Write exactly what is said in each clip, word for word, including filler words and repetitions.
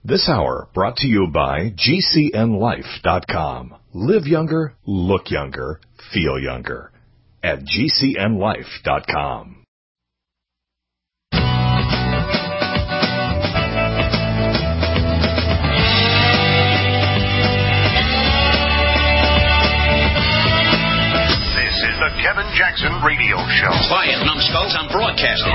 This hour brought to you by G C N life dot com. Live younger, look younger, feel younger at G C N life dot com. This is the Kevin Jackson Radio Show. Quiet, numbskulls, I'm broadcasting.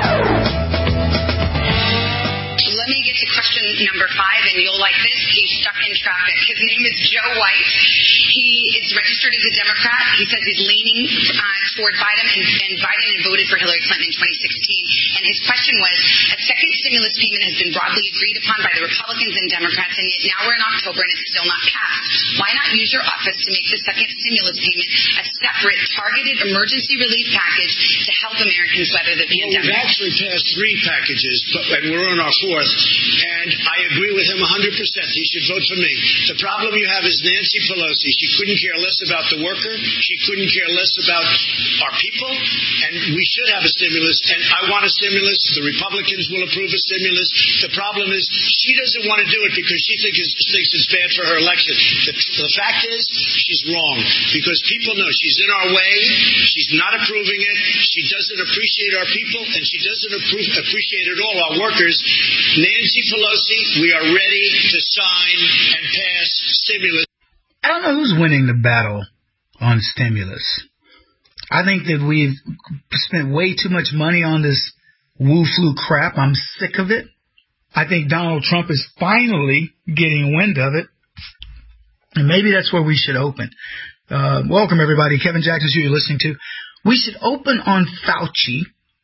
Let me get to question number five, and you'll like this. He's stuck in traffic. His name is Joe White. He is registered as a Democrat. He says he's leaning uh, toward Biden, and, and Biden had voted for Hillary Clinton in twenty sixteen. And his question was, a second stimulus payment has been broadly agreed upon by the Republicans and Democrats, and yet now we're in October and it's still not passed. Why not use your office to make the second stimulus payment a separate, targeted emergency relief package to help Americans weather the pandemic? Well, we've actually passed three packages, but, and we're on our fourth. And I agree with him one hundred percent. He should vote for me. The problem you have is Nancy Pelosi. She couldn't care less about the worker. She couldn't care less about our people. And we should have a stimulus. And I want a stimulus. The Republicans will approve a stimulus. The problem is she doesn't want to do it because she thinks it's, thinks it's bad for her election. The, the fact is she's wrong because people know she's in our way. She's not approving it. She doesn't appreciate our people, and she doesn't approve, appreciate at all our workers. Nancy Pelosi, we are ready to sign and pass stimulus. I don't know who's winning the battle on stimulus. I think that we've spent way too much money on this woo-flu crap. I'm sick of it. I think Donald Trump is finally getting wind of it. And maybe that's where we should open. Uh, welcome, everybody. Kevin Jackson, who you're listening to. We should open on Fauci.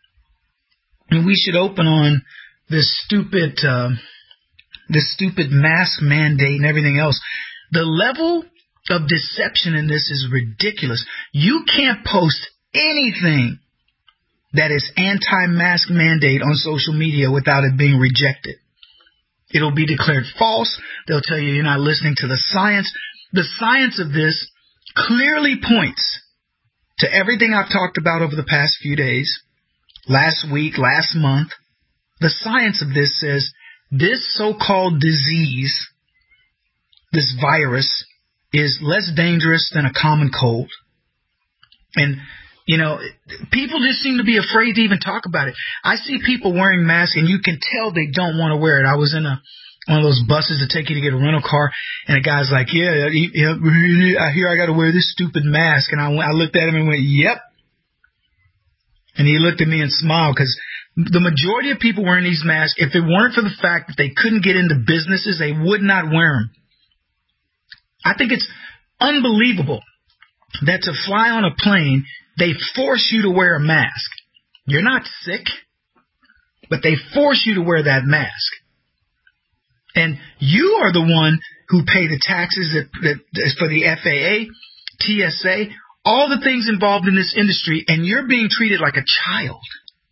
And we should open on this stupid, uh, this stupid mask mandate and everything else. The level of deception in this is ridiculous. You can't post anything that is anti-mask mandate on social media without it being rejected. It'll be declared false. They'll tell you you're not listening to the science. The science of this clearly points to everything I've talked about over the past few days, last week, last month. The science of this says this so-called disease, this virus, is less dangerous than a common cold. And, you know, people just seem to be afraid to even talk about it. I see people wearing masks, and you can tell they don't want to wear it. I was in a one of those buses that take you to get a rental car, and a guy's like, yeah, yeah I hear I got to wear this stupid mask. And I, went, I looked at him and went, yep. And he looked at me and smiled because the majority of people wearing these masks, if it weren't for the fact that they couldn't get into businesses, they would not wear them. I think it's unbelievable that to fly on a plane, they force you to wear a mask. You're not sick, but they force you to wear that mask. And you are the one who pay the taxes that, that, for the F A A, T S A, all the things involved in this industry, and you're being treated like a child.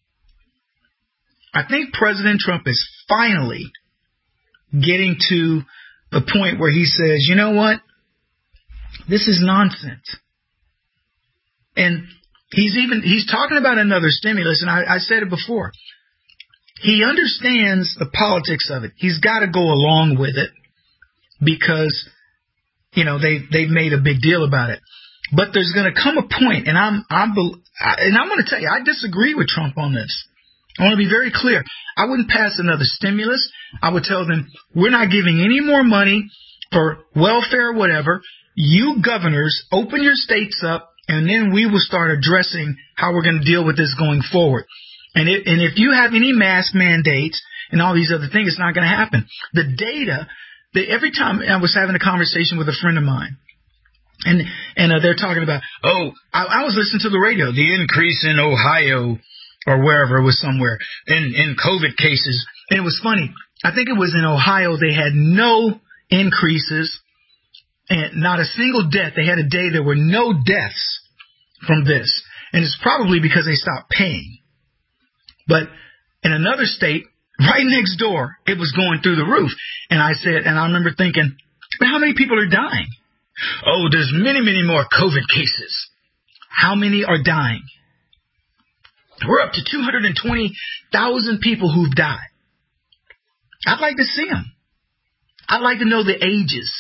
I think President Trump is finally getting to the point where he says, you know what? This is nonsense. And he's even, he's talking about another stimulus, and I, I said it before. He understands the politics of it. He's got to go along with it because, you know, they, they've made a big deal about it. But there's going to come a point, and I'm, I'm, and I'm going to tell you, I disagree with Trump on this. I want to be very clear. I wouldn't pass another stimulus. I would tell them, we're not giving any more money for welfare or whatever. You governors, open your states up, and then we will start addressing how we're going to deal with this going forward. And, it, and if you have any mask mandates and all these other things, it's not going to happen. The data, the, every time I was having a conversation with a friend of mine, and and uh, they're talking about, oh, I, I was listening to the radio, the increase in Ohio or wherever it was somewhere in, in COVID cases. And it was funny. I think it was in Ohio. They had no increases and not a single death. They had a day there were no deaths from this. And it's probably because they stopped paying. But in another state, right next door, it was going through the roof. And I said, and I remember thinking, how many people are dying? Oh, there's many, many more COVID cases. How many are dying? We're up to two hundred twenty thousand people who've died. I'd like to see them. I'd like to know the ages.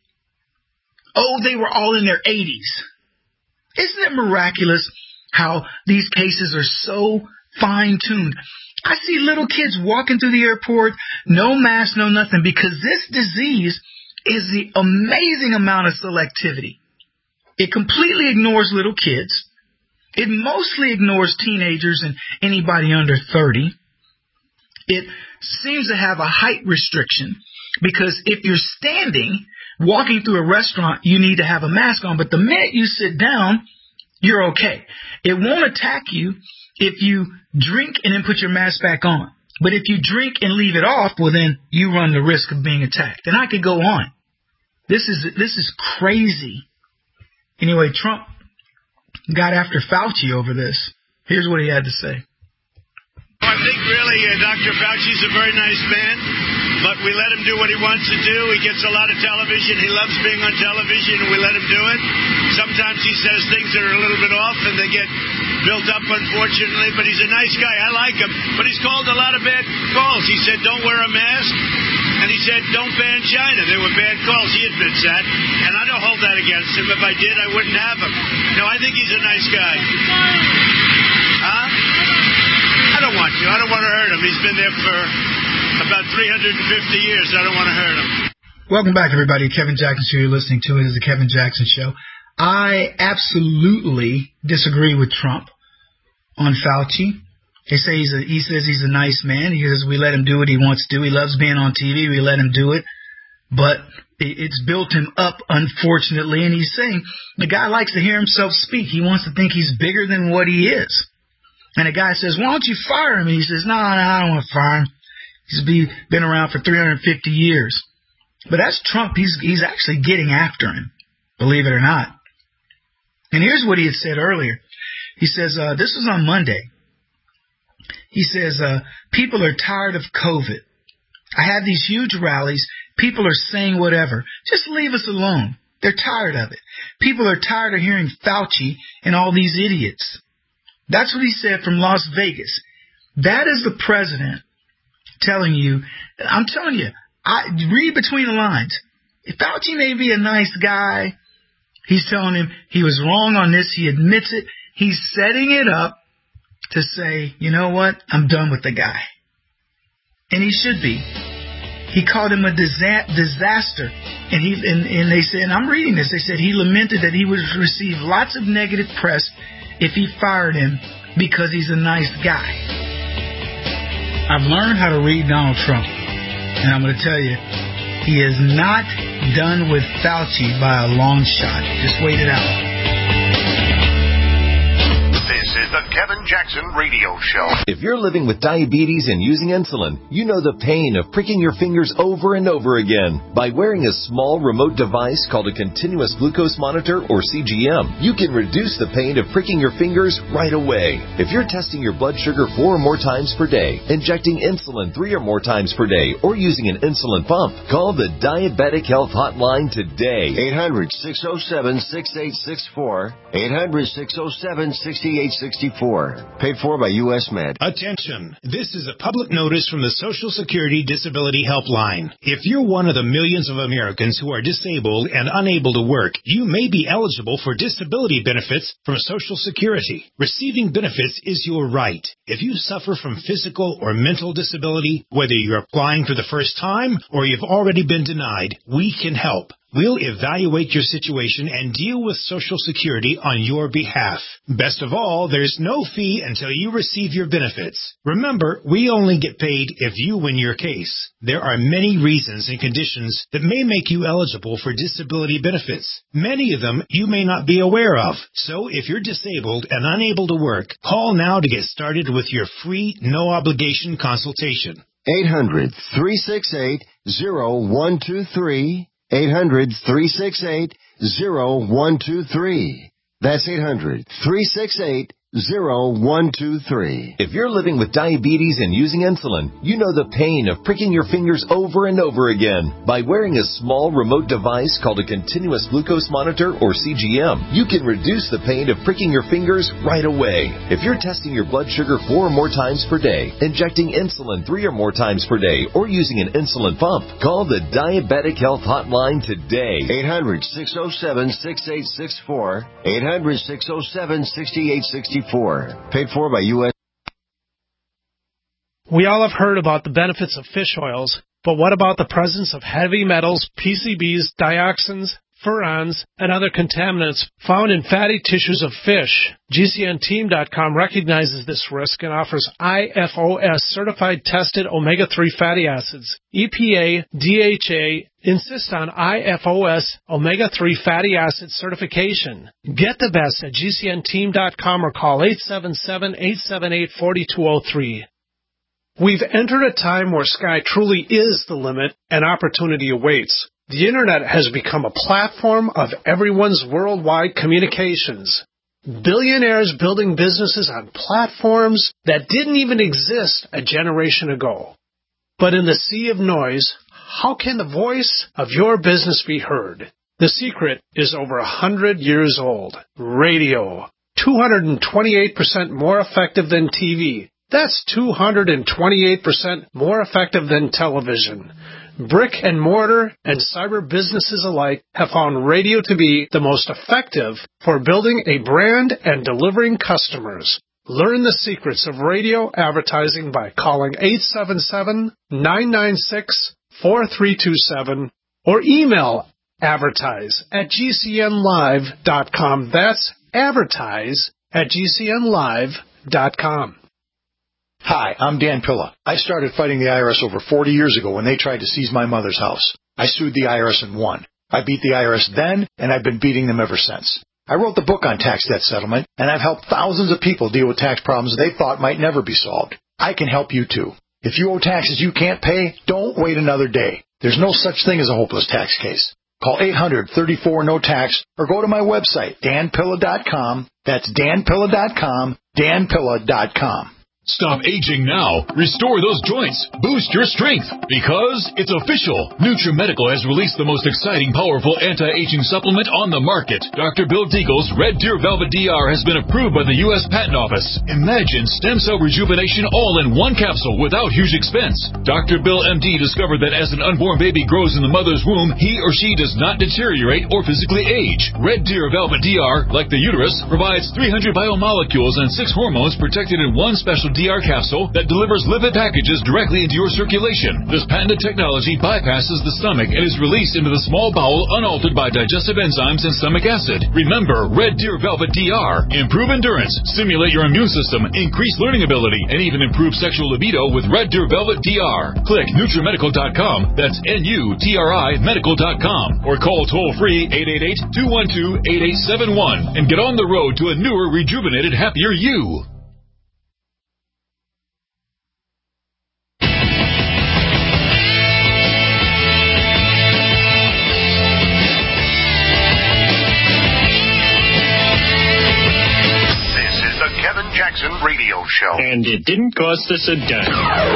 Oh, they were all in their eighties. Isn't it miraculous how these cases are so fine-tuned? I see little kids walking through the airport, no mask, no nothing, because this disease is the amazing amount of selectivity. It completely ignores little kids. It mostly ignores teenagers and anybody under thirty. It seems to have a height restriction because if you're standing, walking through a restaurant, you need to have a mask on. But the minute you sit down, you're okay. It won't attack you if you drink and then put your mask back on. But if you drink and leave it off, well, then you run the risk of being attacked. And I could go on. This is this is crazy. Anyway, Trump got after Fauci over this. Here's what he had to say. I think really uh, Doctor Fauci's a very nice man, but we let him do what he wants to do. He gets a lot of television. He loves being on television, and we let him do it. Sometimes he says things that are a little bit off, and they get built up, unfortunately, but he's a nice guy. I like him, but he's called a lot of bad calls. He said, don't wear a mask, and he said, don't ban China. They were bad calls. He admits that, and I don't hold that against him. If I did, I wouldn't have him. No, I think he's a nice guy. Huh? I don't want to. I don't want to hurt him. He's been there for about three hundred fifty years. I don't want to hurt him. Welcome back, everybody. Kevin Jackson Show. You're listening to it is the Kevin Jackson Show. I absolutely disagree with Trump on Fauci. They say he's a, he says he's a nice man. He says we let him do what he wants to do. He loves being on T V. We let him do it. But it's built him up, unfortunately. And he's saying the guy likes to hear himself speak. He wants to think he's bigger than what he is. And the guy says, why don't you fire him? And he says, no, no, I don't want to fire him. He's been around for three hundred fifty years. But that's Trump. He's, he's actually getting after him, believe it or not. And here's what he had said earlier. He says, uh, this was on Monday. He says, uh, people are tired of COVID. I have these huge rallies. People are saying whatever. Just leave us alone. They're tired of it. People are tired of hearing Fauci and all these idiots. That's what he said from Las Vegas. That is the president telling you, I'm telling you, I read between the lines. Fauci may be a nice guy. He's telling him he was wrong on this. He admits it. He's setting it up to say, you know what? I'm done with the guy. And he should be. He called him a disa- disaster. And he and, and they said, and I'm reading this, they said he lamented that he would receive lots of negative press if he fired him because he's a nice guy. I've learned how to read Donald Trump. And I'm going to tell you, he is not done with Fauci by a long shot. Just wait it out. This is the Kevin Jackson Radio Show. If you're living with diabetes and using insulin, you know the pain of pricking your fingers over and over again. By wearing a small remote device called a continuous glucose monitor, or C G M, you can reduce the pain of pricking your fingers right away. If you're testing your blood sugar four or more times per day, injecting insulin three or more times per day, or using an insulin pump, call the Diabetic Health Hotline today. eight hundred, six oh seven, six eight six four. eight hundred, six oh seven, six eight six four. Paid for by U S Med. Attention. This is a public notice from the Social Security Disability Helpline. If you're one of the millions of Americans who are disabled and unable to work, you may be eligible for disability benefits from Social Security. Receiving benefits is your right. If you suffer from physical or mental disability, whether you're applying for the first time or you've already been denied, we can help. We'll evaluate your situation and deal with Social Security on your behalf. Best of all, there's no fee until you receive your benefits. Remember, we only get paid if you win your case. There are many reasons and conditions that may make you eligible for disability benefits. Many of them you may not be aware of. So if you're disabled and unable to work, call now to get started with your free, no-obligation consultation. eight hundred, three six eight, oh one two three. eight hundred, three six eight, oh one two three. That's eight hundred, three six eight, zero one two three. If you're living with diabetes and using insulin, you know the pain of pricking your fingers over and over again. By wearing a small remote device called a continuous glucose monitor, or C G M, you can reduce the pain of pricking your fingers right away. If you're testing your blood sugar four or more times per day, injecting insulin three or more times per day, or using an insulin pump, call the Diabetic Health Hotline today. eight hundred, six oh seven, six eight six four. eight hundred, six oh seven, six eight six four. Paid for by U S We all have heard about the benefits of fish oils, but what about the presence of heavy metals, P C Bs, dioxins, furans, and other contaminants found in fatty tissues of fish? G C N team dot com recognizes this risk and offers I F O S certified tested omega three fatty acids. E P A, D H A insist on I F O S omega three fatty acid certification. Get the best at G C N team dot com or call eight seven seven, eight seven eight, four two zero three. We've entered a time where sky truly is the limit and opportunity awaits. The Internet has become a platform of everyone's worldwide communications. Billionaires building businesses on platforms that didn't even exist a generation ago. But in the sea of noise, how can the voice of your business be heard? The secret is over a hundred years old. Radio. two hundred twenty-eight percent more effective than T V. That's two hundred twenty-eight percent more effective than television. Brick and mortar and cyber businesses alike have found radio to be the most effective for building a brand and delivering customers. Learn the secrets of radio advertising by calling eight seven seven, nine nine six, four three two seven or email advertise at G C N live dot com. That's advertise at G C N live dot com. Hi, I'm Dan Pilla. I started fighting the I R S over forty years ago when they tried to seize my mother's house. I sued the I R S and won. I beat the I R S then, and I've been beating them ever since. I wrote the book on tax debt settlement, and I've helped thousands of people deal with tax problems they thought might never be solved. I can help you too. If you owe taxes you can't pay, don't wait another day. There's no such thing as a hopeless tax case. Call eight hundred, thirty-four, no tax or go to my website, dan pilla dot com. That's dan pilla dot com, dan pilla dot com. Stop aging now. Restore those joints. Boost your strength. Because it's official. NutriMedical has released the most exciting, powerful anti-aging supplement on the market. Doctor Bill Deagle's Red Deer Velvet D R has been approved by the U S Patent Office. Imagine stem cell rejuvenation all in one capsule without huge expense. Doctor Bill M D discovered that as an unborn baby grows in the mother's womb, he or she does not deteriorate or physically age. Red Deer Velvet D R, like the uterus, provides three hundred biomolecules and six hormones protected in one special D R capsule that delivers lipid packages directly into your circulation. This patented technology bypasses the stomach and is released into the small bowel unaltered by digestive enzymes and stomach acid. Remember, Red Deer Velvet D R. Improve endurance, stimulate your immune system, increase learning ability, and even improve sexual libido with Red Deer Velvet D R. Click NutriMedical dot com. That's N U T R I medical dot com. Or call toll-free eight eight eight, two one two, eight eight seven one and get on the road to a newer, rejuvenated, happier you. Jackson Radio Show. And it didn't cost us a dime.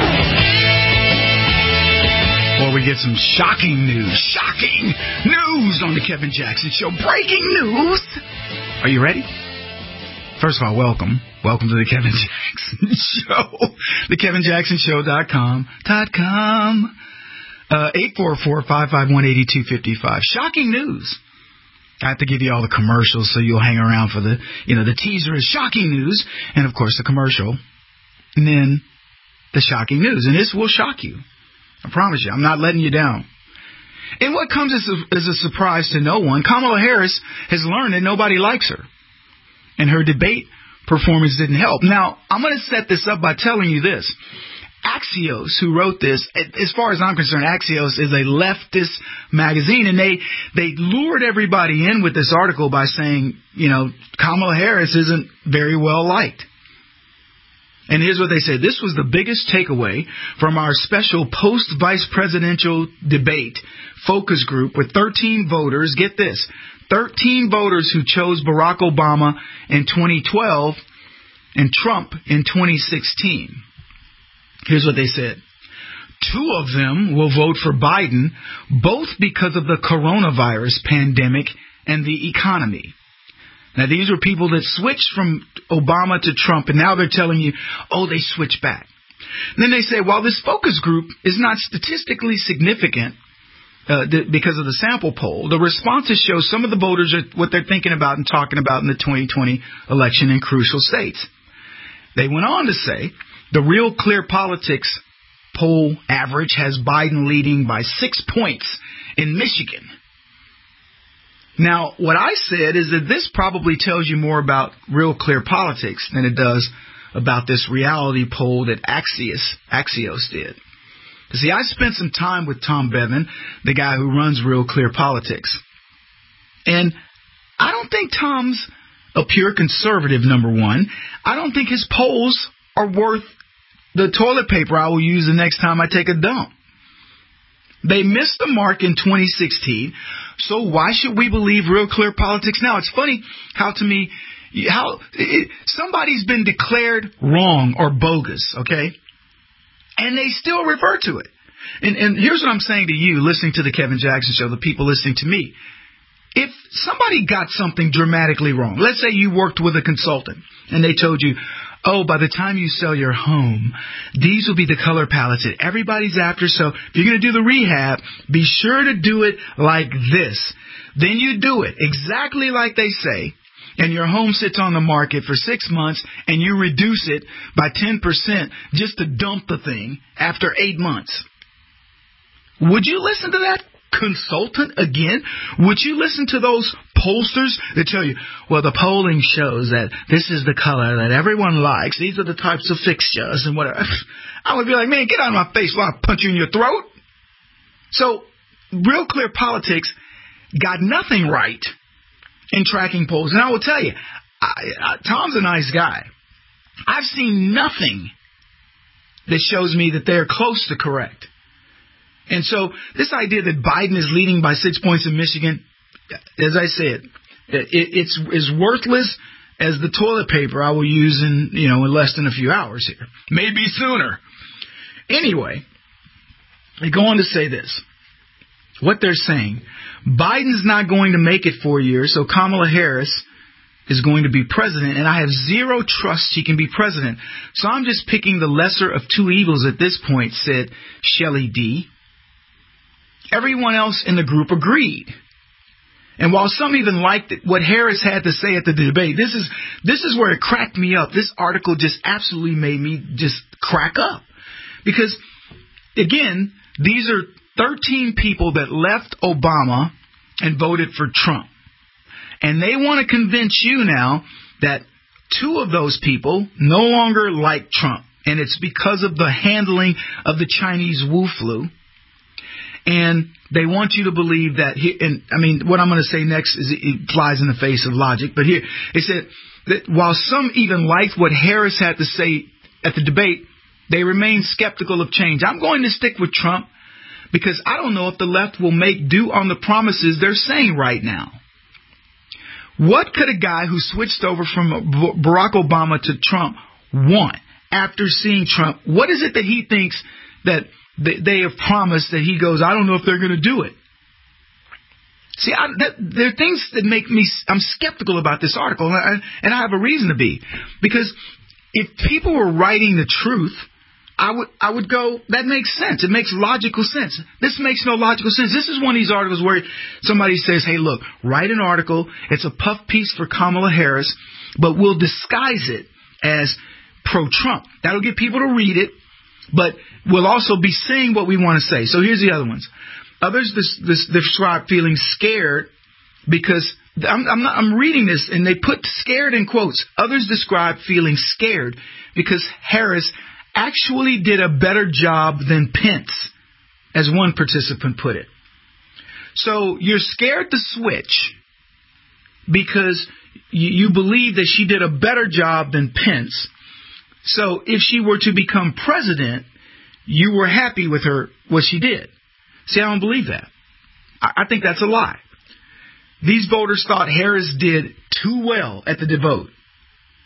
Well, we get some shocking news. Shocking news on the Kevin Jackson Show. Breaking news. Are you ready? First of all, welcome. Welcome to the Kevin Jackson Show. The Kevin Jackson Show dot com. Dot com. Uh, eight four four, five five one, eight two five five. Shocking news. I have to give you all the commercials so you'll hang around for the, you know, the teaser is shocking news, and of course the commercial, and then the shocking news. And this will shock you. I promise you. I'm not letting you down. And what comes as a, as a surprise to no one, Kamala Harris has learned that nobody likes her. And her debate performance didn't help. Now, I'm going to set this up by telling you this. Axios, who wrote this, as far as I'm concerned, Axios is a leftist magazine, and they they lured everybody in with this article by saying, you know, Kamala Harris isn't very well liked. And here's what they said. This was the biggest takeaway from our special post-vice presidential debate focus group with thirteen voters. Get this. thirteen voters who chose Barack Obama in twenty twelve and Trump in twenty sixteen. Here's what they said. Two of them will vote for Biden, both because of the coronavirus pandemic and the economy. Now, these were people that switched from Obama to Trump, and now they're telling you, oh, they switched back. And then they say, while this focus group is not statistically significant uh, th- because of the sample poll, the responses show some of the voters are what they're thinking about and talking about in the twenty twenty election in crucial states. They went on to say, the Real Clear Politics poll average has Biden leading by six points in Michigan. Now, what I said is that this probably tells you more about Real Clear Politics than it does about this reality poll that Axios, Axios did. See, I spent some time with Tom Bevan, the guy who runs Real Clear Politics. And I don't think Tom's a pure conservative, number one. I don't think his polls are worth the toilet paper I will use the next time I take a dump. They missed the mark in twenty sixteen, so why should we believe Real Clear Politics now? It's funny how, to me, how it, somebody's been declared wrong or bogus, okay? And they still refer to it. And, and here's what I'm saying to you, listening to the Kevin Jackson Show, the people listening to me. If somebody got something dramatically wrong, let's say you worked with a consultant and they told you, oh, by the time you sell your home, these will be the color palettes that everybody's after. So if you're going to do the rehab, be sure to do it like this. Then you do it exactly like they say, and your home sits on the market for six months, and you reduce it by ten percent just to dump the thing after eight months. Would you listen to that consultant again? Would you listen to those pollsters that tell you, well, the polling shows that this is the color that everyone likes. These are the types of fixtures and whatever. I would be like, man, get out of my face while I punch you in your throat. So Real Clear Politics got nothing right in tracking polls. And I will tell you, I, I, Tom's a nice guy. I've seen nothing that shows me that they're close to correct. And so this idea that Biden is leading by six points in Michigan, as I said, it, it's as worthless as the toilet paper I will use in, you know, in less than a few hours here. Maybe sooner. Anyway, they go on to say this. What they're saying, Biden's not going to make it four years, so Kamala Harris is going to be president, and I have zero trust she can be president. So I'm just picking the lesser of two evils at this point, said Shelley D. Everyone else in the group agreed. And while some even liked what Harris had to say at the debate, this is this is where it cracked me up. This article just absolutely made me just crack up. Because, again, these are thirteen people that left Obama and voted for Trump. And they want to convince you now that two of those people no longer like Trump. And it's because of the handling of the Chinese Wu flu. And they want you to believe that, he, and I mean, what I'm going to say next is it flies in the face of logic. But here, it said that while some even liked what Harris had to say at the debate, they remain skeptical of change. I'm going to stick with Trump because I don't know if the left will make do on the promises they're saying right now. What could a guy who switched over from Barack Obama to Trump want after seeing Trump? What is it that he thinks that they have promised that he goes, I don't know if they're going to do it? See, I, that, there are things that make me, I'm skeptical about this article, and I, and I have a reason to be. Because if people were writing the truth, I would I would go, that makes sense. It makes logical sense. This makes no logical sense. This is one of these articles where somebody says, hey, look, write an article. It's a puff piece for Kamala Harris, but we'll disguise it as pro-Trump. That'll get people to read it, but we'll also be saying what we want to say. So here's the other ones. Others this, this, describe feeling scared because I'm, I'm, not, I'm reading this, and they put scared in quotes. Others describe feeling scared because Harris actually did a better job than Pence, as one participant put it. So you're scared to switch because you, you believe that she did a better job than Pence. So if she were to become president, you were happy with her, what she did. See, I don't believe that. I, I think that's a lie. These voters thought Harris did too well at the vote.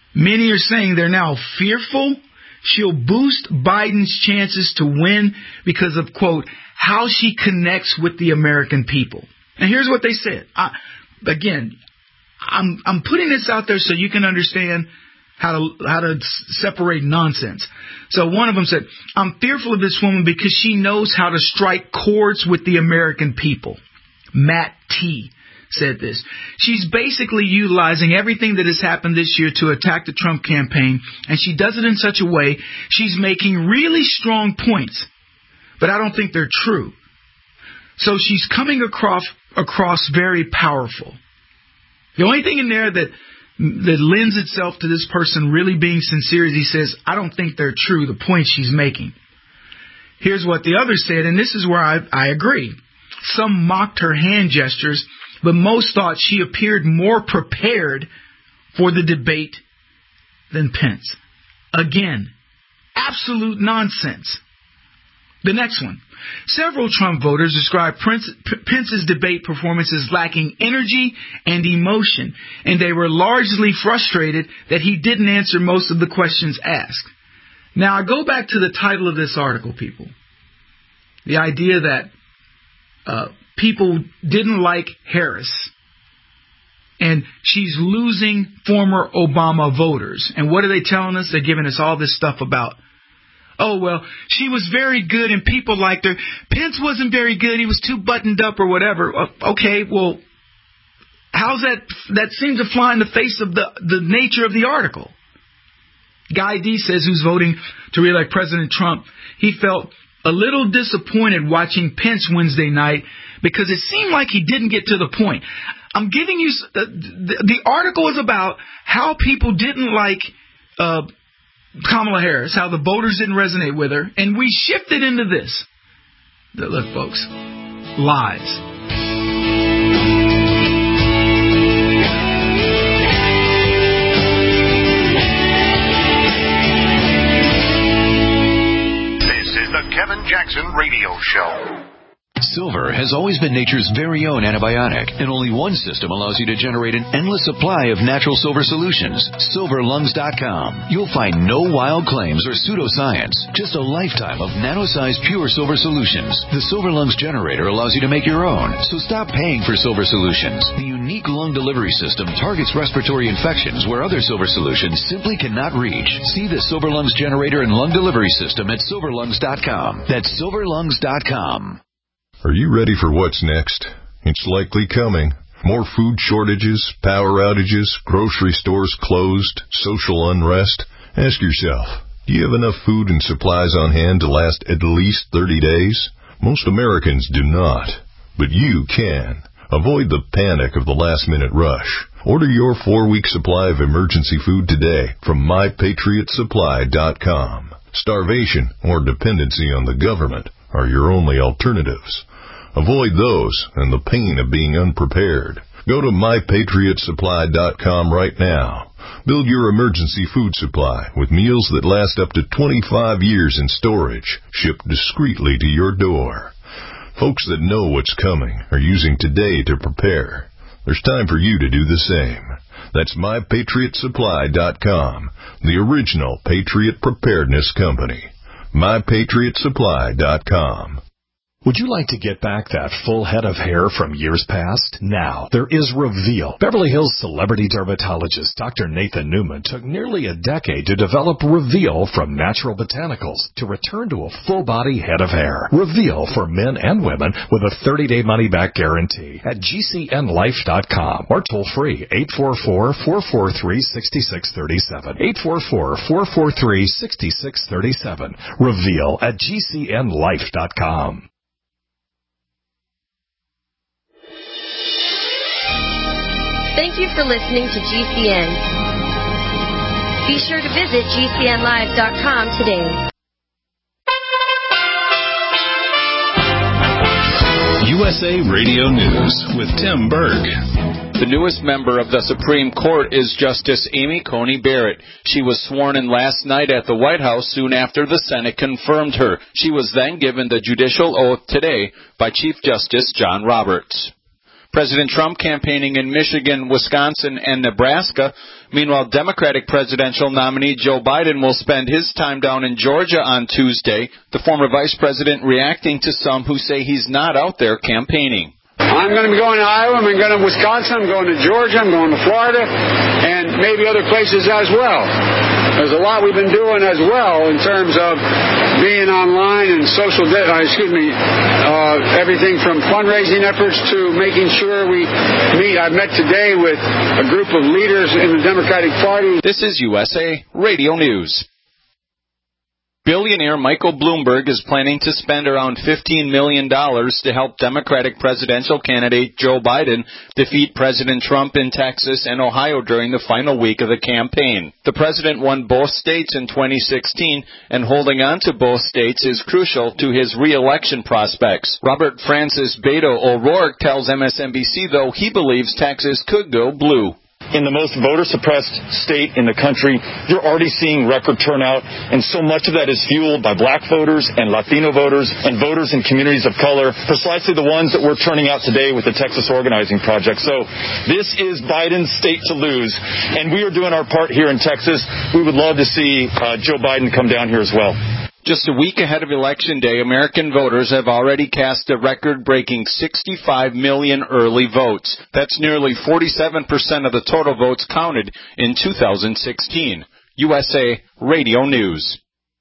Many are saying they're now fearful she'll boost Biden's chances to win because of, quote, how she connects with the American people. And here's what they said. I, again, I'm I'm putting this out there so you can understand how to how to separate nonsense. So one of them said, I'm fearful of this woman because she knows how to strike chords with the American people. Matt T. said this. She's basically utilizing everything that has happened this year to attack the Trump campaign, and she does it in such a way she's making really strong points, but I don't think they're true. So she's coming across across very powerful. The only thing in there that that lends itself to this person really being sincere is he says, I don't think they're true, the points she's making. Here's what the others said, and this is where I, I agree. Some mocked her hand gestures, but most thought she appeared more prepared for the debate than Pence. Again, absolute nonsense. The next one. Several Trump voters described Pence, Pence's debate performance as lacking energy and emotion, and they were largely frustrated that he didn't answer most of the questions asked. Now, I go back to the title of this article, people. The idea that uh, people didn't like Harris, and she's losing former Obama voters. And what are they telling us? They're giving us all this stuff about, oh, well, she was very good and people liked her. Pence wasn't very good. He was too buttoned up or whatever. Okay, well, how's that? That seems to fly in the face of the, the nature of the article. Guy D says, who's voting to reelect President Trump, he felt a little disappointed watching Pence Wednesday night because it seemed like he didn't get to the point. I'm giving you, uh, the, the article is about how people didn't like uh Kamala Harris, how the voters didn't resonate with her, and we shifted into this. Look, folks, lies. This is the Kevin Jackson Radio Show. Silver has always been nature's very own antibiotic, and only one system allows you to generate an endless supply of natural silver solutions. silver lungs dot com. You'll find no wild claims or pseudoscience, just a lifetime of nano-sized pure silver solutions. The Silver Lungs generator allows you to make your own, so stop paying for silver solutions. The unique lung delivery system targets respiratory infections where other silver solutions simply cannot reach. See the Silver Lungs generator and lung delivery system at silver lungs dot com. That's silver lungs dot com. Are you ready for what's next? It's likely coming. More food shortages, power outages, grocery stores closed, social unrest. Ask yourself, do you have enough food and supplies on hand to last at least thirty days? Most Americans do not, but you can. Avoid the panic of the last-minute rush. Order your four-week supply of emergency food today from my patriot supply dot com. Starvation or dependency on the government are your only alternatives. Avoid those and the pain of being unprepared. Go to my patriot supply dot com right now. Build your emergency food supply with meals that last up to twenty-five years in storage, shipped discreetly to your door. Folks that know what's coming are using today to prepare. There's time for you to do the same. That's my patriot supply dot com, the original Patriot Preparedness Company. my patriot supply dot com. Would you like to get back that full head of hair from years past? Now, there is Reveal. Beverly Hills celebrity dermatologist Doctor Nathan Newman took nearly a decade to develop Reveal from natural botanicals to return to a full-body head of hair. Reveal for men and women with a thirty-day money-back guarantee at G C N life dot com or toll-free eight four four, four four three, six six three seven. eight four four, four four three, six six three seven. Reveal at G C N life dot com. Thank you for listening to G C N. Be sure to visit G C N live dot com today. U S A Radio News with Tim Berg. The newest member of the Supreme Court is Justice Amy Coney Barrett. She was sworn in last night at the White House soon after the Senate confirmed her. She was then given the judicial oath today by Chief Justice John Roberts. President Trump campaigning in Michigan, Wisconsin, and Nebraska. Meanwhile, Democratic presidential nominee Joe Biden will spend his time down in Georgia on Tuesday, the former vice president reacting to some who say he's not out there campaigning. I'm going to be going to Iowa, I'm going to Wisconsin, I'm going to Georgia, I'm going to Florida, and maybe other places as well. There's a lot we've been doing as well in terms of being online and social, de- uh, excuse me, uh, everything from fundraising efforts to making sure we meet. I met today with a group of leaders in the Democratic Party. This is U S A Radio News. Billionaire Michael Bloomberg is planning to spend around fifteen million dollars to help Democratic presidential candidate Joe Biden defeat President Trump in Texas and Ohio during the final week of the campaign. The president won both states in twenty sixteen, and holding on to both states is crucial to his re-election prospects. Robert Francis Beto O'Rourke tells M S N B C, though, he believes Texas could go blue. In the most voter-suppressed state in the country, you're already seeing record turnout, and so much of that is fueled by black voters and Latino voters and voters in communities of color, precisely the ones that we're turning out today with the Texas Organizing Project. So this is Biden's state to lose, and we are doing our part here in Texas. We would love to see uh, Joe Biden come down here as well. Just a week ahead of Election Day, American voters have already cast a record-breaking sixty-five million early votes. That's nearly forty-seven percent of the total votes counted in two thousand sixteen. U S A Radio News.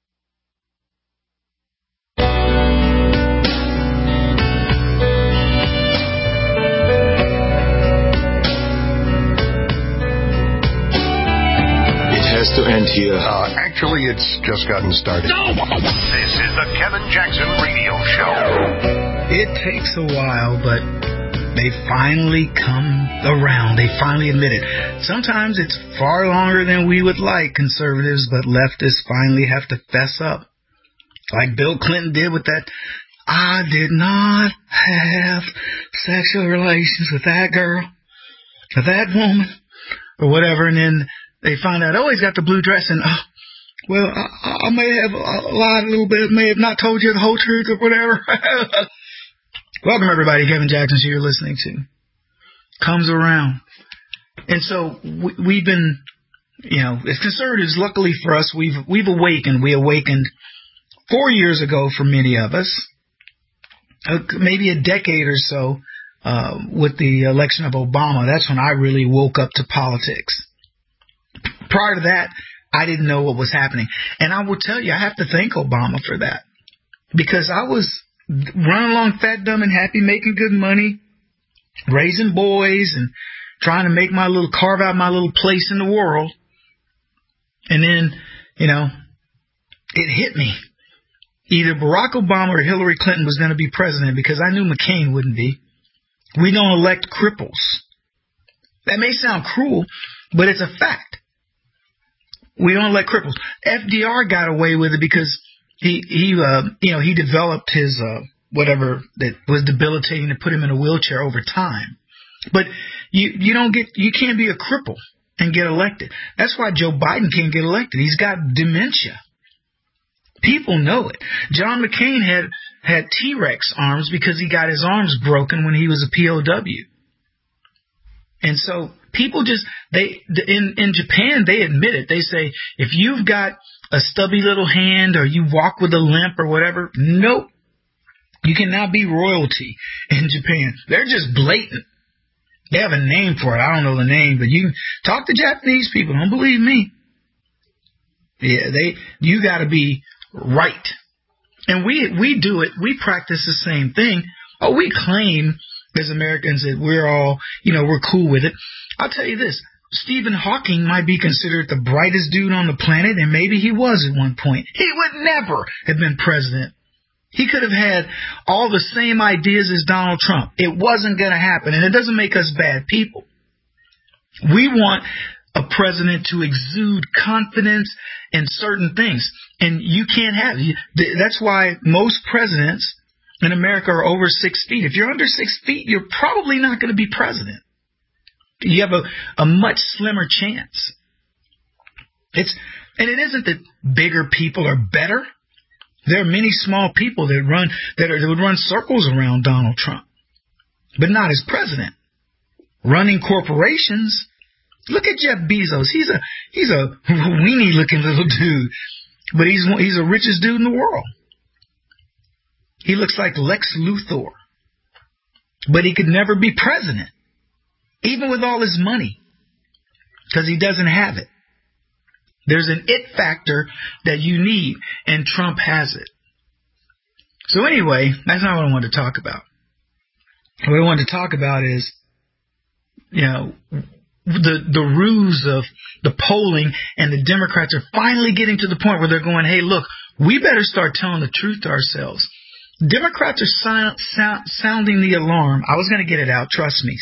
Has to end here. Uh, actually, it's just gotten started. This is the Kevin Jackson Radio Show. It takes a while, but they finally come around. They finally admit it. Sometimes it's far longer than we would like, conservatives, but leftists finally have to fess up. Like Bill Clinton did with that, I did not have sexual relations with that girl, or that woman, or whatever, and then they find out, oh, he's got the blue dress, and, oh, well, I, I may have lied a little bit, may have not told you the whole truth or whatever. Welcome, everybody. Kevin Jackson, who you're listening to. Comes around. And so we, we've been, you know, as conservatives, luckily for us, we've we've awakened. We awakened four years ago for many of us, uh, maybe a decade or so uh, with the election of Obama. That's when I really woke up to politics. Prior to that, I didn't know what was happening. And I will tell you, I have to thank Obama for that. Because I was running along fat, dumb, and happy, making good money, raising boys, and trying to make my little, carve out my little place in the world. And then, you know, it hit me. Either Barack Obama or Hillary Clinton was going to be president, because I knew McCain wouldn't be. We don't elect cripples. That may sound cruel, but it's a fact. We don't elect cripples. F D R got away with it because he, he, uh, you know, he developed his, uh, whatever that was debilitating to put him in a wheelchair over time. But you, you don't get, you can't be a cripple and get elected. That's why Joe Biden can't get elected. He's got dementia. People know it. John McCain had, had T-Rex arms because he got his arms broken when he was a P O W. And so people just, they, in, in Japan, they admit it. They say, if you've got a stubby little hand or you walk with a limp or whatever, nope. You cannot be royalty in Japan. They're just blatant. They have a name for it. I don't know the name, but you can talk to Japanese people. Don't believe me. Yeah, they, you gotta be right. And we, we do it. We practice the same thing. Oh, we claim as Americans that we're all, you know, we're cool with it. I'll tell you this. Stephen Hawking might be considered the brightest dude on the planet, and maybe he was at one point. He would never have been president. He could have had all the same ideas as Donald Trump. It wasn't going to happen, and it doesn't make us bad people. We want a president to exude confidence in certain things, and you can't have it. That's why most presidents in America are over six feet. If you're under six feet, you're probably not going to be president. You have a, a much slimmer chance. It's and it isn't that bigger people are better. There are many small people that run that, are, that would run circles around Donald Trump, but not as president. running corporations. Look at Jeff Bezos. He's a he's a weenie looking little dude, but he's he's the richest dude in the world. He looks like Lex Luthor, but he could never be president, even with all his money, because he doesn't have it. There's an it factor that you need, and Trump has it. So anyway, that's not what I wanted to talk about. What I wanted to talk about is, you know, the the ruse of the polling, and the Democrats are finally getting to the point where they're going, hey, look, we better start telling the truth to ourselves. Democrats are sound, sound, sounding the alarm. I was going to get it out, trust me.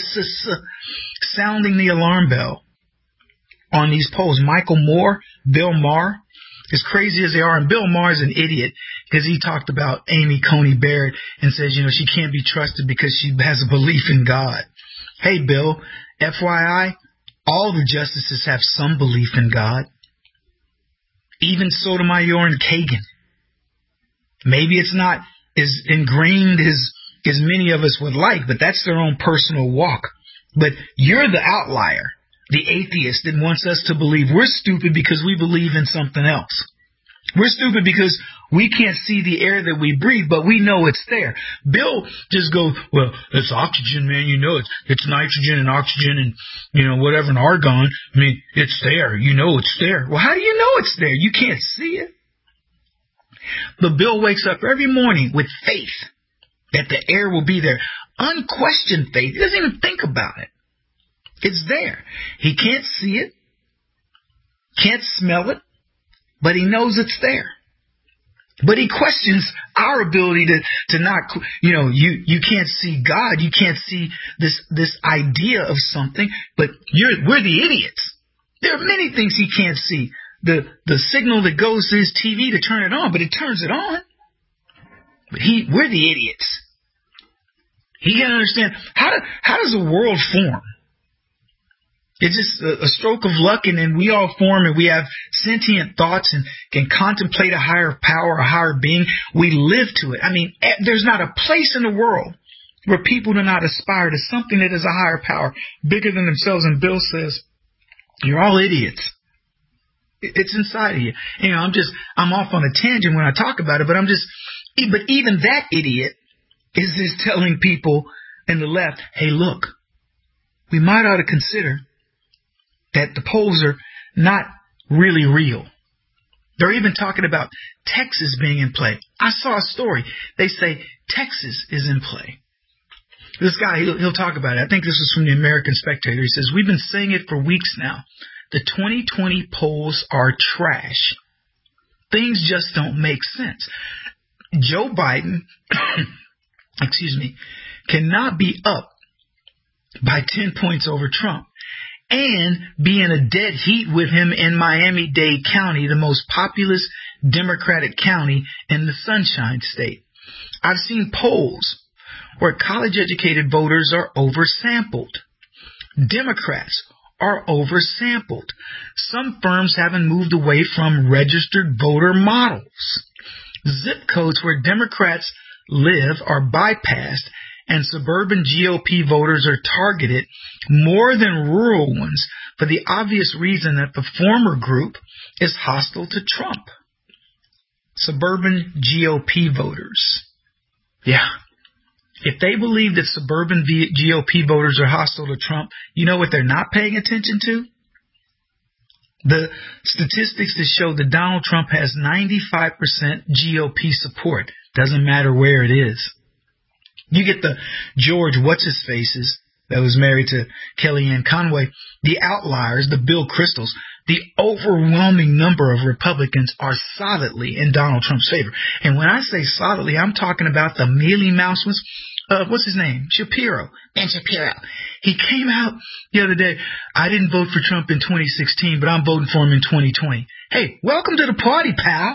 Sounding the alarm bell on these polls. Michael Moore, Bill Maher, as crazy as they are, and Bill Maher is an idiot because he talked about Amy Coney Barrett and says, you know, she can't be trusted because she has a belief in God. Hey, Bill, F Y I, all the justices have some belief in God. Even Sotomayor and Kagan. Maybe it's not as ingrained as, as many of us would like, but that's their own personal walk. But you're the outlier, the atheist that wants us to believe we're stupid because we believe in something else. We're stupid because we can't see the air that we breathe, but we know it's there. Bill just goes, well, it's oxygen, man. You know, it's, it's nitrogen and oxygen and, you know, whatever, and argon. I mean, it's there. You know it's there. Well, how do you know it's there? You can't see it. But Bill wakes up every morning with faith that the air will be there. Unquestioned faith. He doesn't even think about it. It's there. He can't see it, can't smell it, but he knows it's there. But he questions our ability to, to not, you know, you, you can't see God. You can't see this, this idea of something, but you're, we're the idiots. There are many things he can't see. The, the signal that goes to his T V to turn it on, but it turns it on. But he, we're the idiots. He can't understand. How, do, how does a world form? It's just a, a stroke of luck, and then we all form, and we have sentient thoughts and can contemplate a higher power, a higher being. We live to it. I mean, there's not a place in the world where people do not aspire to something that is a higher power, bigger than themselves. And Bill says, you're all idiots. It's inside of you. You know, I'm just, I'm off on a tangent when I talk about it, but I'm just, but even that idiot is just telling people in the left, hey, look, we might ought to consider that the polls are not really real. They're even talking about Texas being in play. I saw a story. They say Texas is in play. This guy, he'll, he'll talk about it. I think this was from the American Spectator. He says, we've been saying it for weeks now. The twenty twenty polls are trash. Things just don't make sense. Joe Biden, excuse me, cannot be up by ten points over Trump and be in a dead heat with him in Miami-Dade County, the most populous Democratic county in the Sunshine State. I've seen polls where college-educated voters are oversampled. Democrats are oversampled. Some firms haven't moved away from registered voter models. Zip codes where Democrats live are bypassed, and suburban G O P voters are targeted more than rural ones for the obvious reason that the former group is hostile to Trump. Suburban G O P voters. Yeah. If they believe that suburban G O P voters are hostile to Trump, you know what they're not paying attention to? The statistics that show that Donald Trump has ninety-five percent G O P support. Doesn't matter where it is. You get the George What's-His-Faces that was married to Kellyanne Conway, the outliers, the Bill Kristols. The overwhelming number of Republicans are solidly in Donald Trump's favor. And when I say solidly, I'm talking about the mealy mouse ones. Uh, what's his name? Shapiro. Ben Shapiro. He came out the other day. I didn't vote for Trump in twenty sixteen, but I'm voting for him in twenty twenty. Hey, welcome to the party, pal.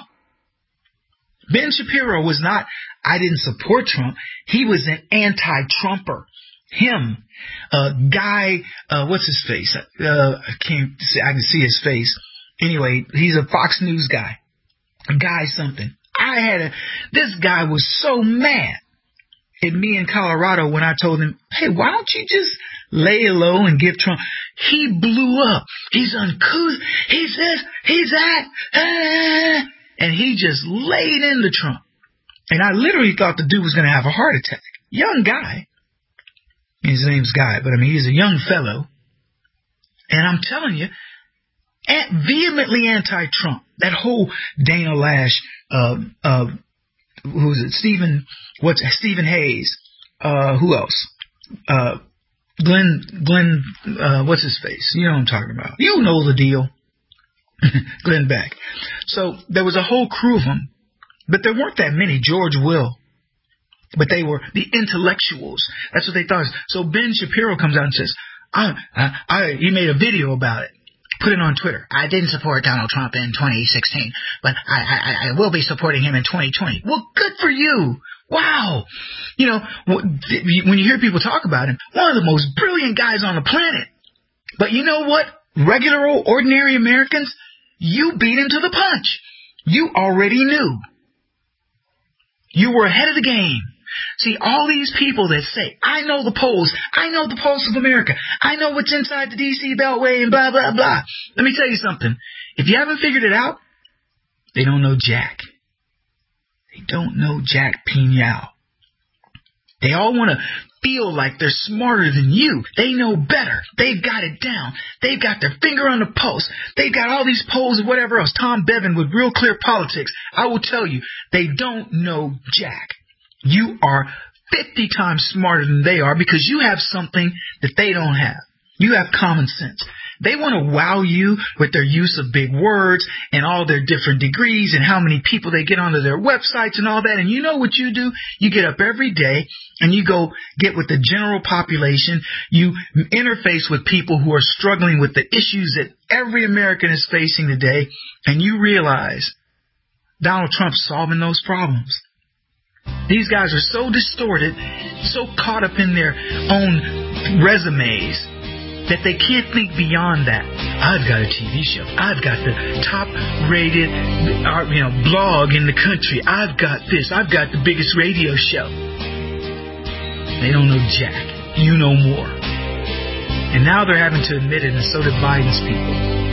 Ben Shapiro was not, I didn't support Trump. He was an anti-Trumper. Him, uh, guy, uh, what's his face? Uh, I can't see, I can see his face. Anyway, he's a Fox News guy. Guy something. I had a, this guy was so mad hit me in Colorado when I told him, hey, why don't you just lay low and give Trump? He blew up. He's uncouth. He's this. He's that. Ah. And he just laid into Trump. And I literally thought the dude was going to have a heart attack. Young guy. His name's Guy, but I mean, he's a young fellow. And I'm telling you, vehemently anti-Trump. That whole Dana Lash, uh, uh, who's it? Stephen, what's Stephen Hayes? Uh, who else? Uh, Glenn, Glenn, uh, what's his face? You know what I'm talking about. You know the deal. Glenn Beck. So there was a whole crew of them, but there weren't that many. George Will. But they were the intellectuals. That's what they thought. So Ben Shapiro comes out and says, I, I, I, he made a video about it. Put it on Twitter. I didn't support Donald Trump in twenty sixteen, but I, I, I will be supporting him in twenty twenty. Well, good for you. Wow. You know, when you hear people talk about him, one of the most brilliant guys on the planet. But you know what? Regular old ordinary Americans, you beat him to the punch. You already knew. You were ahead of the game. See, all these people that say, I know the polls, I know the pulse of America, I know what's inside the D C Beltway and blah, blah, blah. Let me tell you something. If you haven't figured it out, they don't know Jack. They don't know Jack Piñao. They all want to feel like they're smarter than you. They know better. They've got it down. They've got their finger on the pulse. They've got all these polls and whatever else. Tom Bevan with Real Clear Politics. I will tell you, they don't know Jack. You are fifty times smarter than they are because you have something that they don't have. You have common sense. They want to wow you with their use of big words and all their different degrees and how many people they get onto their websites and all that. And you know what you do? You get up every day and you go get with the general population. You interface with people who are struggling with the issues that every American is facing today. And you realize Donald Trump's solving those problems. These guys are so distorted, so caught up in their own resumes that they can't think beyond that. I've got a T V show. I've got the top-rated you know, blog in the country. I've got this. I've got the biggest radio show. They don't know Jack. You know more. And now they're having to admit it, and so did Biden's people.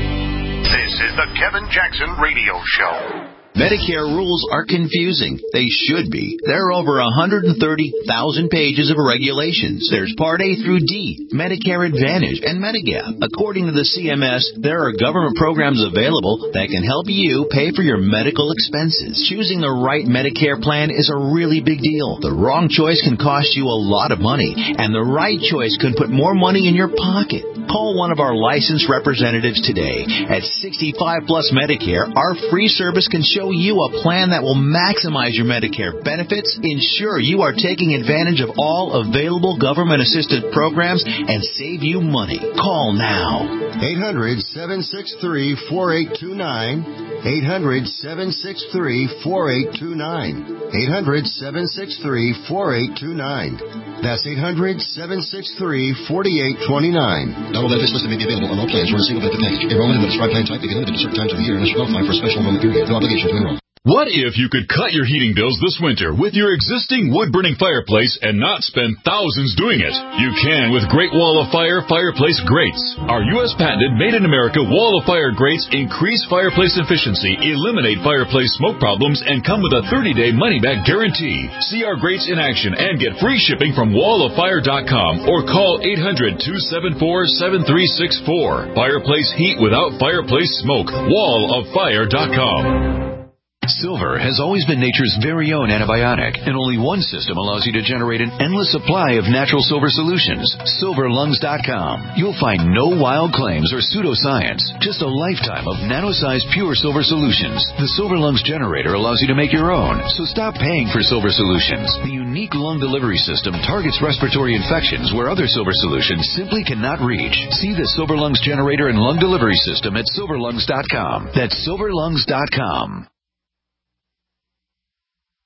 This is the Kevin Jackson Radio Show. Medicare rules are confusing. They should be. There are over one hundred thirty thousand pages of regulations. There's Part A through D, Medicare Advantage, and Medigap. According to the C M S, there are government programs available that can help you pay for your medical expenses. Choosing the right Medicare plan is a really big deal. The wrong choice can cost you a lot of money, and the right choice can put more money in your pocket. Call one of our licensed representatives today. At sixty-five plus Medicare, our free service can show you a plan that will maximize your Medicare benefits, ensure you are taking advantage of all available government-assisted programs, and save you money. Call now. eight hundred, seven six three, four eight two nine. eight hundred, seven six three, four eight two nine. eight hundred, seven six three, four eight two nine. That's eight hundred, seven six three, four eight two nine. Double benefits listed may be available on all plans or a single benefit package. Enrollment in the prescribed plan type may be limited to certain times of the year unless you qualify for a special enrollment period. No obligation to enroll. What if you could cut your heating bills this winter with your existing wood-burning fireplace and not spend thousands doing it? You can with Great Wall of Fire Fireplace Grates. Our U S patented made-in-America Wall of Fire grates increase fireplace efficiency, eliminate fireplace smoke problems, and come with a thirty-day money-back guarantee. See our grates in action and get free shipping from wall of fire dot com or call eight hundred, two seven four, seven three six four. Fireplace heat without fireplace smoke. wall of fire dot com. Silver has always been nature's very own antibiotic, and only one system allows you to generate an endless supply of natural silver solutions. silver lungs dot com. You'll find no wild claims or pseudoscience, just a lifetime of nano-sized pure silver solutions. The Silver Lungs generator allows you to make your own, so stop paying for silver solutions. The unique lung delivery system targets respiratory infections where other silver solutions simply cannot reach. See the Silver Lungs generator and lung delivery system at silver lungs dot com. That's silver lungs dot com.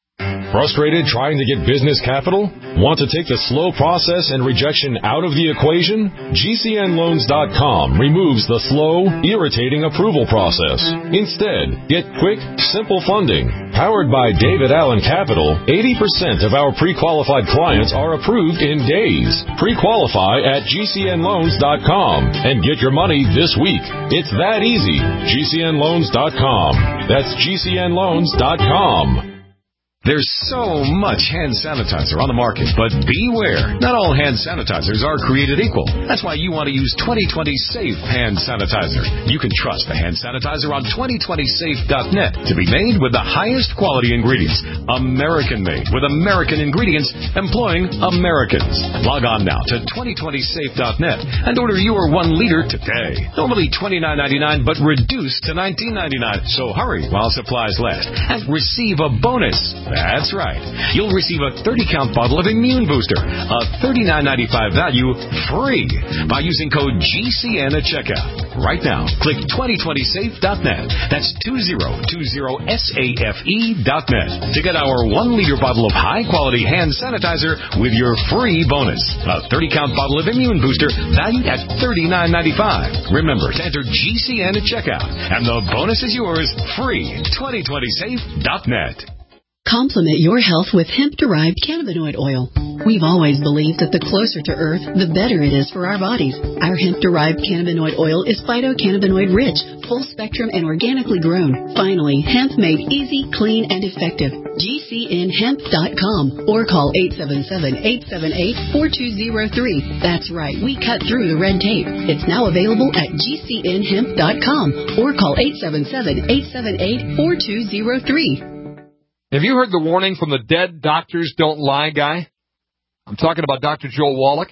Frustrated trying to get business capital? Want to take the slow process and rejection out of the equation? G C N loans dot com removes the slow, irritating approval process. Instead, get quick, simple funding. Powered by David Allen Capital, eighty percent of our pre-qualified clients are approved in days. Pre-qualify at G C N loans dot com and get your money this week. It's that easy. G C N loans dot com. That's G C N loans dot com. There's so much hand sanitizer on the market, but beware. Not all hand sanitizers are created equal. That's why you want to use twenty twenty Safe Hand Sanitizer. You can trust the hand sanitizer on twenty twenty safe dot net to be made with the highest quality ingredients. American-made with American ingredients employing Americans. Log on now to twenty twenty safe dot net and order your one liter today. Normally twenty-nine ninety-nine, but reduced to nineteen ninety-nine. So hurry while supplies last and receive a bonus. That's right. You'll receive a thirty-count bottle of Immune Booster, a thirty-nine ninety-five value, free by using code G C N at checkout. Right now, click twenty twenty safe dot net. That's twenty twenty safe dot net to get our one liter bottle of high-quality hand sanitizer with your free bonus. A thirty-count bottle of Immune Booster valued at thirty-nine ninety-five. Remember to enter G C N at checkout, and the bonus is yours free. twenty twenty safe dot net. Complement your health with hemp-derived cannabinoid oil. We've always believed that the closer to Earth, the better it is for our bodies. Our hemp-derived cannabinoid oil is phytocannabinoid-rich, full-spectrum, and organically grown. Finally, hemp made easy, clean, and effective. G C N hemp dot com or call eight seven seven, eight seven eight, four two zero three. That's right, we cut through the red tape. It's now available at G C N hemp dot com or call eight seven seven, eight seven eight, four two zero three. Have you heard the warning from the Dead Doctors Don't Lie guy? I'm talking about Doctor Joel Wallach.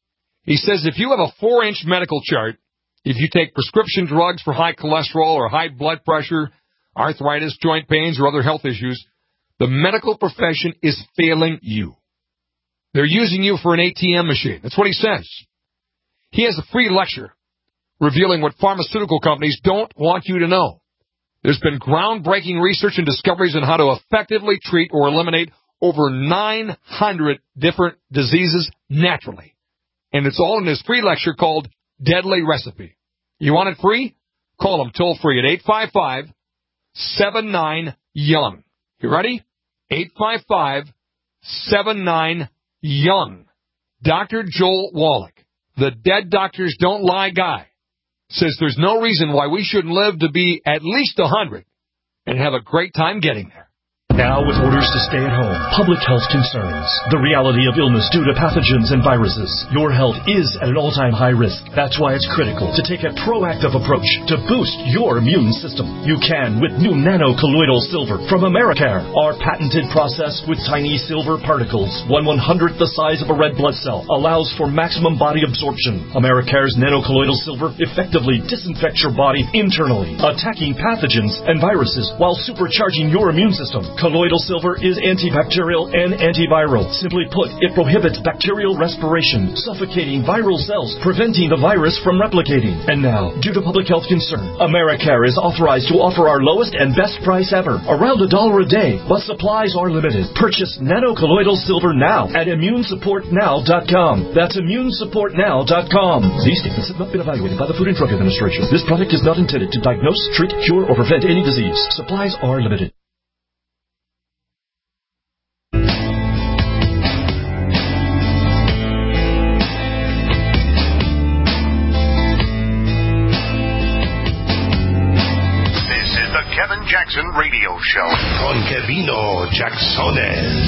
He says if you have a four-inch medical chart, if you take prescription drugs for high cholesterol or high blood pressure, arthritis, joint pains, or other health issues, the medical profession is failing you. They're using you for an A T M machine. That's what he says. He has a free lecture revealing what pharmaceutical companies don't want you to know. There's been groundbreaking research and discoveries on how to effectively treat or eliminate over nine hundred different diseases naturally. And it's all in this free lecture called Deadly Recipe. You want it free? Call them toll free at eight five five, seven nine, young. You ready? eight five five, seven nine, young. Doctor Joel Wallach, the Dead Doctors Don't Lie guy, says there's no reason why we shouldn't live to be at least one hundred and have a great time getting there. Now with orders to stay at home, public health concerns, the reality of illness due to pathogens and viruses, your health is at an all-time high risk. That's why it's critical to take a proactive approach to boost your immune system. You can with new nano-colloidal silver from Americare. Our patented process with tiny silver particles, one one-hundredth the size of a red blood cell, allows for maximum body absorption. Americare's nano-colloidal silver effectively disinfects your body internally, attacking pathogens and viruses while supercharging your immune system. Colloidal silver is antibacterial and antiviral. Simply put, it prohibits bacterial respiration, suffocating viral cells, preventing the virus from replicating. And now, due to public health concern, Americare is authorized to offer our lowest and best price ever, around a dollar a day, but supplies are limited. Purchase nano-colloidal silver now at immune support now dot com. That's immune support now dot com. These statements have not been evaluated by the Food and Drug Administration. This product is not intended to diagnose, treat, cure, or prevent any disease. Supplies are limited. Kevin Jackson Radio Show. Con Kevino Jacksones.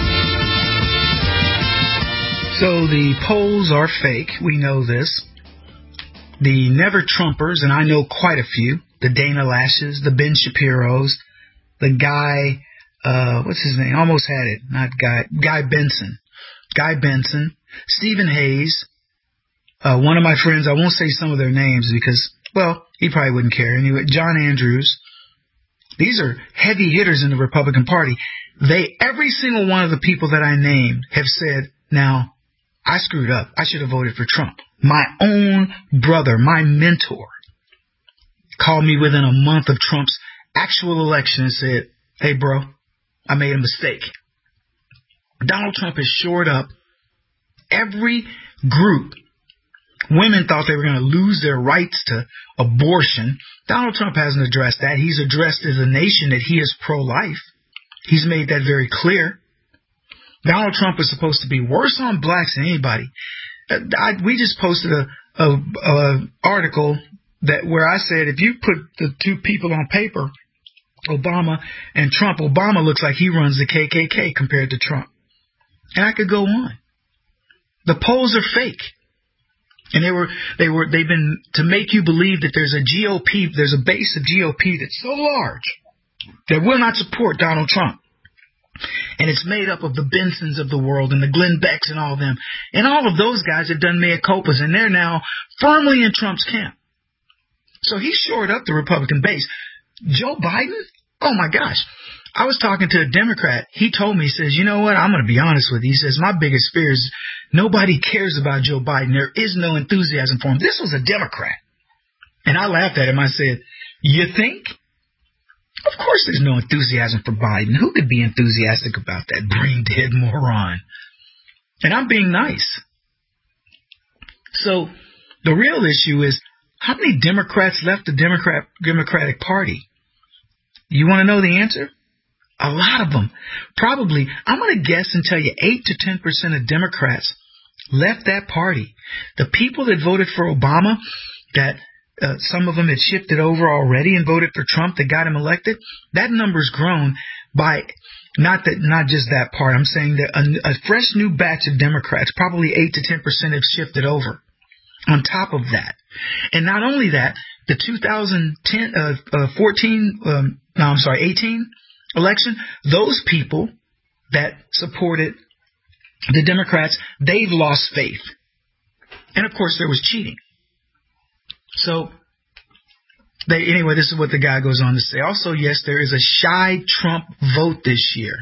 So the polls are fake. We know this. The Never Trumpers, and I know quite a few, the Dana Lashes, the Ben Shapiros, the guy, uh, what's his name? Almost had it. Not Guy, Guy Benson. Guy Benson, Stephen Hayes, uh, one of my friends, I won't say some of their names because, well, he probably wouldn't care. Anyway, John Andrews. These are heavy hitters in the Republican Party. They, every single one of the people that I named have said, now, I screwed up. I should have voted for Trump. My own brother, my mentor, called me within a month of Trump's actual election and said, hey, bro, I made a mistake. Donald Trump has shored up every group. Women thought they were going to lose their rights to abortion. Donald Trump hasn't addressed that. He's addressed as a nation that he is pro-life. He's made that very clear. Donald Trump is supposed to be worse on blacks than anybody. I, we just posted a, a, a article that where I said if you put the two people on paper, Obama and Trump, Obama looks like he runs the K K K compared to Trump. And I could go on. The polls are fake. And they were, they were, they've been to make you believe that there's a G O P, there's a base of G O P that's so large that will not support Donald Trump. And it's made up of the Bensons of the world and the Glenn Becks and all of them. And all of those guys have done mea culpas, and they're now firmly in Trump's camp. So he shored up the Republican base. Joe Biden? Oh, my gosh. I was talking to a Democrat. He told me, he says, you know what, I'm going to be honest with you. He says, my biggest fear is nobody cares about Joe Biden. There is no enthusiasm for him. This was a Democrat. And I laughed at him. I said, you think? Of course there's no enthusiasm for Biden. Who could be enthusiastic about that brain-dead moron? And I'm being nice. So the real issue is, how many Democrats left the Democrat Democratic Party? You want to know the answer? A lot of them. Probably, I'm going to guess and tell you eight to ten percent of Democrats left that party. The people that voted for Obama, that uh, some of them had shifted over already and voted for Trump that got him elected, that number's grown by not that not just that part. I'm saying that a, a fresh new batch of Democrats, probably eight to ten percent have shifted over on top of that. And not only that, the two thousand ten, uh, uh, fourteen, um, no, I'm sorry, eighteen election, those people that supported the Democrats, they've lost faith. And of course, there was cheating. So, they, anyway, this is what the guy goes on to say. Also, yes, there is a shy Trump vote this year.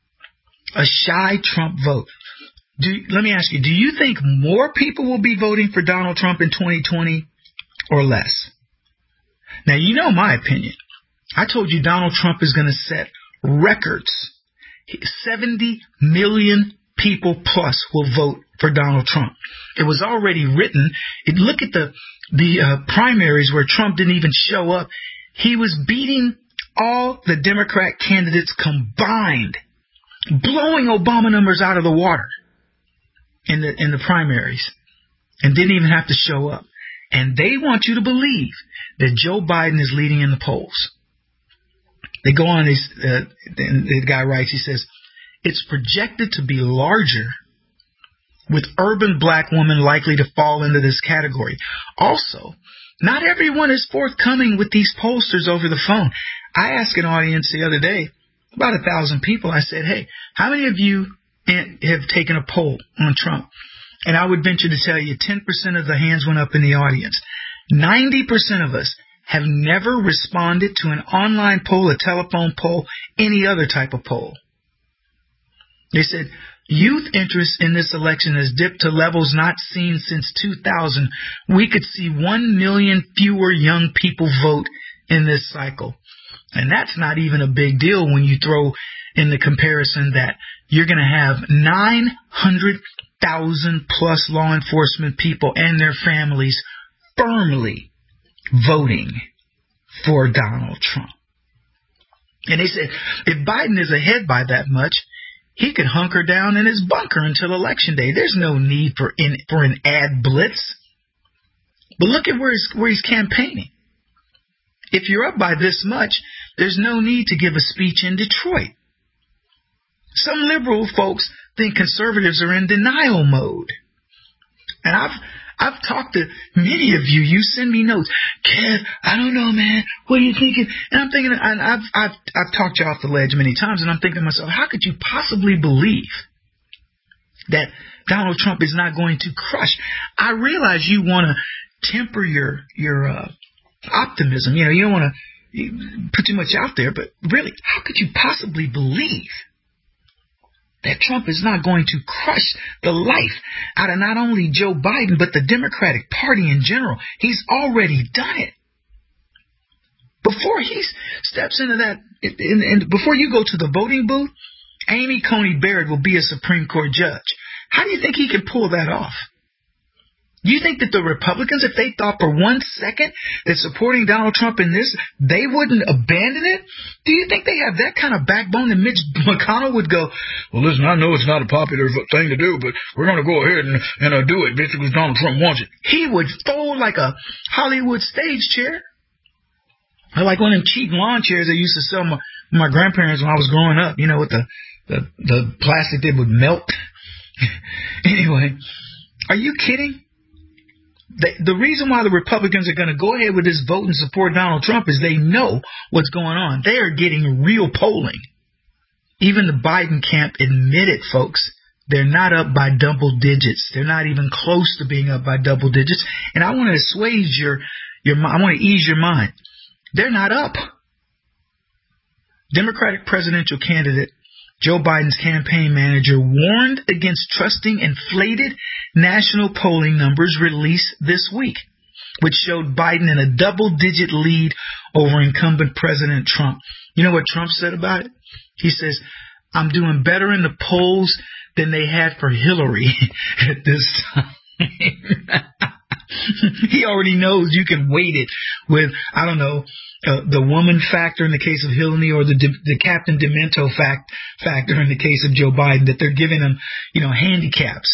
A shy Trump vote. Do, let me ask you, do you think more people will be voting for Donald Trump in twenty twenty or less? Now, you know my opinion. I told you Donald Trump is going to set records. seventy million people plus will vote for Donald Trump. It was already written. It, look at the the uh, primaries where Trump didn't even show up. He was beating all the Democrat candidates combined, blowing Obama numbers out of the water in the in the primaries, and didn't even have to show up. And they want you to believe that Joe Biden is leading in the polls. They go on, this, uh, and the guy writes, he says, it's projected to be larger, with urban black women likely to fall into this category. Also, not everyone is forthcoming with these pollsters over the phone. I asked an audience the other day, about a thousand people, I said, hey, how many of you have taken a poll on Trump? And I would venture to tell you ten percent of the hands went up in the audience. ninety percent of us have never responded to an online poll, a telephone poll, any other type of poll. They said, youth interest in this election has dipped to levels not seen since two thousand. We could see one million fewer young people vote in this cycle. And that's not even a big deal when you throw in the comparison that you're going to have nine hundred thousand plus law enforcement people and their families firmly voting for Donald Trump. And they said, if Biden is ahead by that much, he could hunker down in his bunker until Election Day. There's no need for in, for an ad blitz. But look at where he's, where he's campaigning. If you're up by this much, there's no need to give a speech in Detroit. Some liberal folks think conservatives are in denial mode. And I've I've talked to many of you. You send me notes. Kev, I don't know, man. What are you thinking? And I'm thinking, and I've I've I've talked you off the ledge many times, and I'm thinking to myself, how could you possibly believe that Donald Trump is not going to crush? I realize you want to temper your your uh, optimism. You know, you don't want to put too much out there, but really, how could you possibly believe that Trump is not going to crush the life out of not only Joe Biden, but the Democratic Party in general? He's already done it. Before he steps into that, and before you go to the voting booth, Amy Coney Barrett will be a Supreme Court judge. How do you think he can pull that off? You think that the Republicans, if they thought for one second that supporting Donald Trump in this, they wouldn't abandon it? Do you think they have that kind of backbone that Mitch McConnell would go, well, listen, I know it's not a popular thing to do, but we're going to go ahead and, and uh, do it because Donald Trump wants it. He would fold like a Hollywood stage chair. Like one of them cheap lawn chairs they used to sell my, my grandparents when I was growing up, you know, with the, the, the plastic that would melt. Anyway, are you kidding? The, the reason why the Republicans are going to go ahead with this vote and support Donald Trump is they know what's going on. They are getting real polling. Even the Biden camp admitted, folks, they're not up by double digits. They're not even close to being up by double digits. And I want to assuage your, your, I want to ease your mind. They're not up. Democratic presidential candidate Joe Biden's campaign manager warned against trusting inflated national polling numbers released this week, which showed Biden in a double-digit lead over incumbent President Trump. You know what Trump said about it? He says, I'm doing better in the polls than they had for Hillary at this time. He already knows you can weight it with, I don't know, uh, the woman factor in the case of Hillary or the the Captain Demento fact factor in the case of Joe Biden, that they're giving him, you know, handicaps.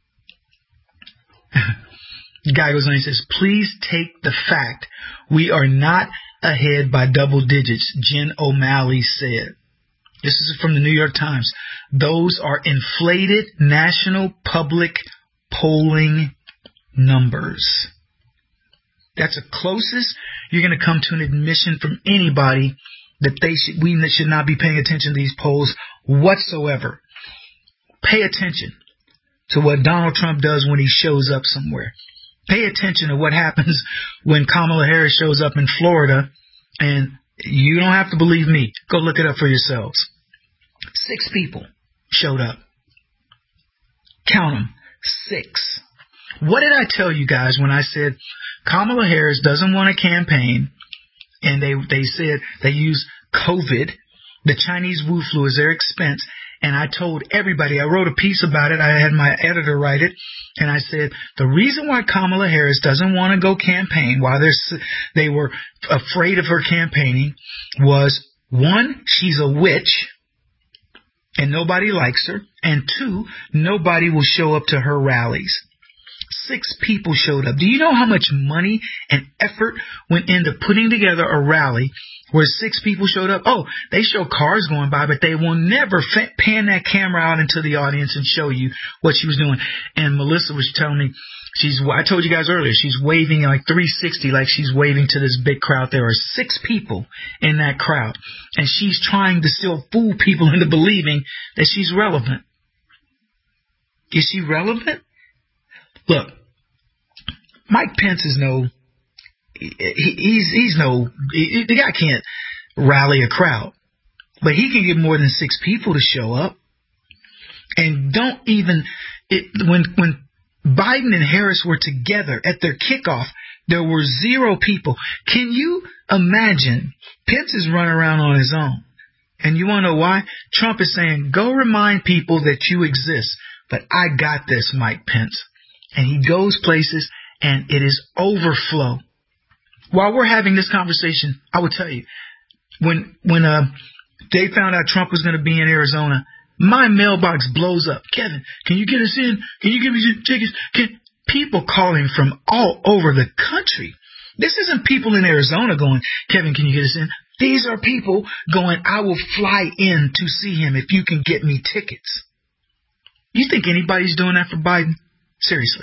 The guy goes on and says, please take the fact we are not ahead by double digits, Jen O'Malley said. This is from the New York Times. Those are inflated national public polling numbers. That's the closest you're going to come to an admission from anybody that they should, we should not be paying attention to these polls whatsoever. Pay attention to what Donald Trump does when he shows up somewhere. Pay attention to what happens when Kamala Harris shows up in Florida, and you don't have to believe me. Go look it up for yourselves. Six people showed up. Count them. Six. What did I tell you guys when I said Kamala Harris doesn't want a campaign, and they they said they use COVID, the Chinese Wu flu, as their expense? And I told everybody, I wrote a piece about it. I had my editor write it. And I said, the reason why Kamala Harris doesn't want to go campaign, why they were afraid of her campaigning, was, one, she's a witch and nobody likes her. And two, nobody will show up to her rallies. Six people showed up. Do you know how much money and effort went into putting together a rally where six people showed up? Oh, they show cars going by, but they will never fa- pan that camera out into the audience and show you what she was doing. And Melissa was telling me, she's, I told you guys earlier, she's waving like three sixty, like she's waving to this big crowd. There are six people in that crowd, and she's trying to still fool people into believing that she's relevant. Is she relevant? Look, Mike Pence is no, he, he's he's no, he, the guy can't rally a crowd, but he can get more than six people to show up. And don't even, it, when when Biden and Harris were together at their kickoff, there were zero people. Can you imagine? Pence is running around on his own. And you want to know why? Trump is saying, go remind people that you exist. But I got this, Mike Pence. And he goes places, and it is overflow. While we're having this conversation, I will tell you, when when uh, they found out Trump was going to be in Arizona, my mailbox blows up. Kevin, can you get us in? Can you give me some tickets? Can, people calling from all over the country. This isn't people in Arizona going, Kevin, can you get us in? These are people going, I will fly in to see him if you can get me tickets. You think anybody's doing that for Biden? Seriously.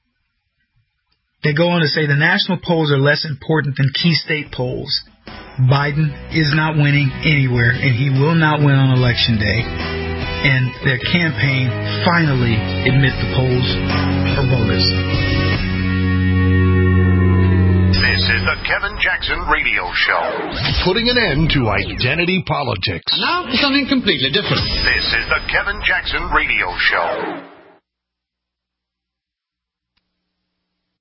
They go on to say the national polls are less important than key state polls. Biden is not winning anywhere, and he will not win on Election Day. And their campaign finally admit the polls are bogus. This is the Kevin Jackson Radio Show. Putting an end to identity politics. And now for something completely different. This is the Kevin Jackson Radio Show.